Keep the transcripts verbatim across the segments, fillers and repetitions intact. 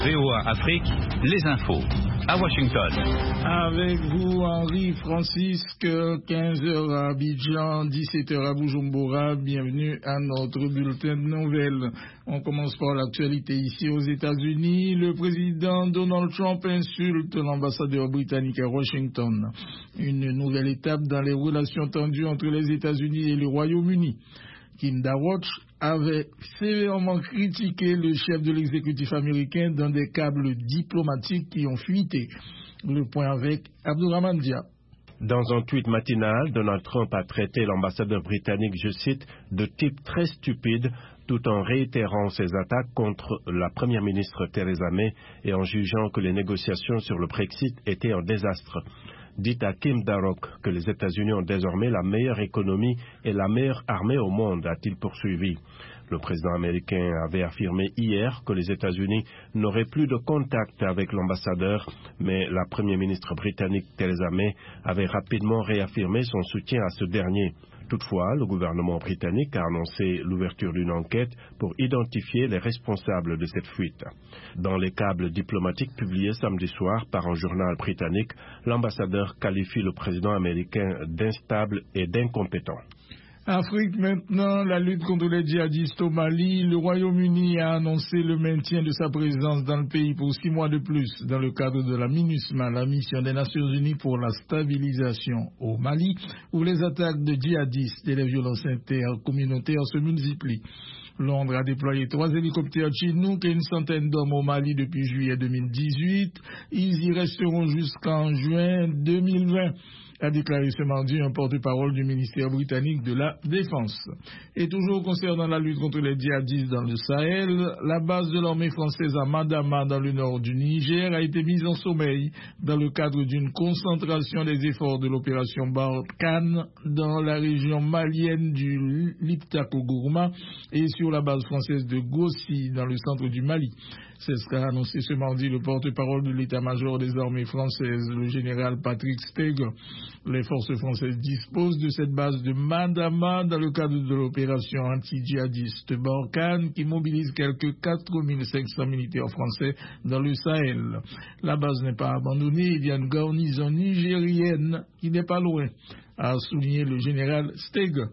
V O A Afrique, les infos, à Washington. Avec vous, Henri Francisque, quinze heures à Abidjan, dix-sept heures à Bujumbura. Bienvenue à notre bulletin de nouvelles. On commence par l'actualité ici aux États-Unis. Le président Donald Trump insulte l'ambassadeur britannique à Washington. Une nouvelle étape dans les relations tendues entre les États-Unis et le Royaume-Uni. Kim Dawatch avait sévèrement critiqué le chef de l'exécutif américain dans des câbles diplomatiques qui ont fuité. Le point avec Abdourahmane Dia. Dans un tweet matinal, Donald Trump a traité l'ambassadeur britannique, je cite, de type très stupide, tout en réitérant ses attaques contre la première ministre Theresa May et en jugeant que les négociations sur le Brexit étaient un désastre. Dites à Kim Darroch que les États-Unis ont désormais la meilleure économie et la meilleure armée au monde, a-t-il poursuivi. Le président américain avait affirmé hier que les États-Unis n'auraient plus de contact avec l'ambassadeur, mais la première ministre britannique Theresa May avait rapidement réaffirmé son soutien à ce dernier. Toutefois, le gouvernement britannique a annoncé l'ouverture d'une enquête pour identifier les responsables de cette fuite. Dans les câbles diplomatiques publiés samedi soir par un journal britannique, l'ambassadeur qualifie le président américain d'instable et d'incompétent. Afrique maintenant, la lutte contre les djihadistes au Mali. Le Royaume-Uni a annoncé le maintien de sa présence dans le pays pour six mois de plus dans le cadre de la MINUSMA, la mission des Nations Unies pour la stabilisation au Mali, où les attaques de djihadistes et les violences intercommunautaires se multiplient. Londres a déployé trois hélicoptères Chinook et une centaine d'hommes au Mali depuis juillet deux mille dix-huit. Ils y resteront jusqu'en juin deux mille vingt. A déclaré ce mardi un porte-parole du ministère britannique de la Défense. Et toujours concernant la lutte contre les djihadistes dans le Sahel, la base de l'armée française à Madama dans le nord du Niger a été mise en sommeil dans le cadre d'une concentration des efforts de l'opération Barkhane dans la région malienne du Liptako-Gourma et sur la base française de Gossi dans le centre du Mali. C'est ce qu'a annoncé ce mardi le porte-parole de l'état-major des armées françaises, le général Patrick Steger. Les forces françaises disposent de cette base de Madama dans le cadre de l'opération anti-djihadiste Barkhane qui mobilise quelques quatre mille cinq cents militaires français dans le Sahel. La base n'est pas abandonnée, il y a une garnison nigérienne qui n'est pas loin, a souligné le général Steger.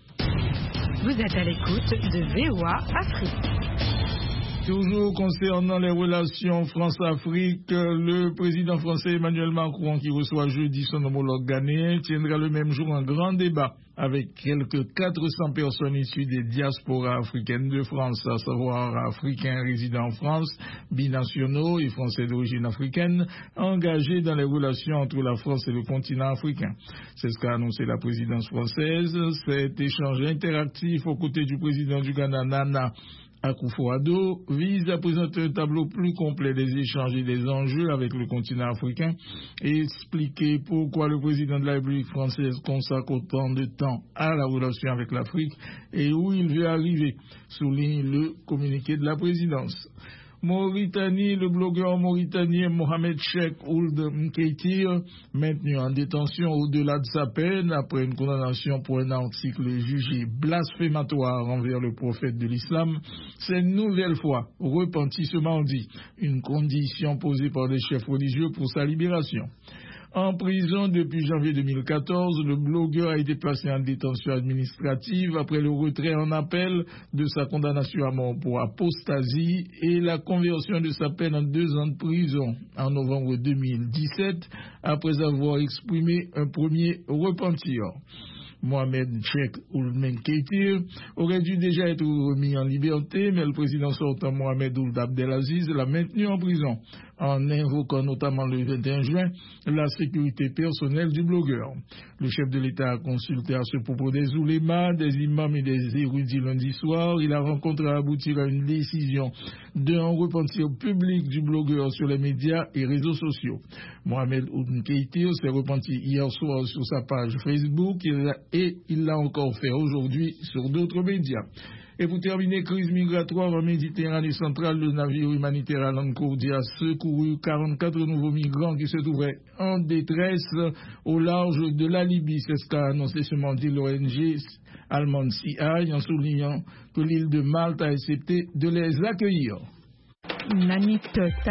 Vous êtes à l'écoute de V O A Afrique. Toujours concernant les relations France-Afrique, le président français Emmanuel Macron, qui reçoit jeudi son homologue ghanéen, tiendra le même jour un grand débat avec quelques quatre cents personnes issues des diasporas africaines de France, à savoir africains résidant en France, binationaux et français d'origine africaine, engagés dans les relations entre la France et le continent africain. C'est ce qu'a annoncé la présidence française. Cet échange interactif aux côtés du président du Ghana, Nana Akufo-Addo, vise à présenter un tableau plus complet des échanges et des enjeux avec le continent africain et expliquer pourquoi le président de la République française consacre autant de temps à la relation avec l'Afrique et où il veut arriver, souligne le communiqué de la présidence. Mauritanie, le blogueur mauritanien Mohamed Cheikh Ould Mkeitir, maintenu en détention au-delà de sa peine après une condamnation pour un article jugé blasphématoire envers le prophète de l'islam, s'est une nouvelle fois repenti ce mardi, une condition posée par des chefs religieux pour sa libération. En prison depuis janvier deux mille quatorze, le blogueur a été placé en détention administrative après le retrait en appel de sa condamnation à mort pour apostasie et la conversion de sa peine en deux ans de prison en novembre deux mille dix-sept après avoir exprimé un premier repentir. Mohamed Cheikh Ould Mkeitir aurait dû déjà être remis en liberté, mais le président sortant Mohamed Ould Abdelaziz l'a maintenu en prison, en invoquant notamment le vingt et un juin la sécurité personnelle du blogueur. Le chef de l'État a consulté à ce propos des oulémas, des imams et des érudits lundi soir. Il a rencontré à aboutir à une décision d'un repentir public du blogueur sur les médias et réseaux sociaux. Mohamed Ould Mkeitir s'est repenti hier soir sur sa page Facebook et il l'a encore fait aujourd'hui sur d'autres médias. Et pour terminer, crise migratoire en Méditerranée centrale, le navire humanitaire Alan Kurdi a secouru quarante-quatre nouveaux migrants qui se trouvaient en détresse au large de la Libye. C'est ce qu'a annoncé ce mardi l'O N G allemande C I, en soulignant que l'île de Malte a accepté de les accueillir. Nanit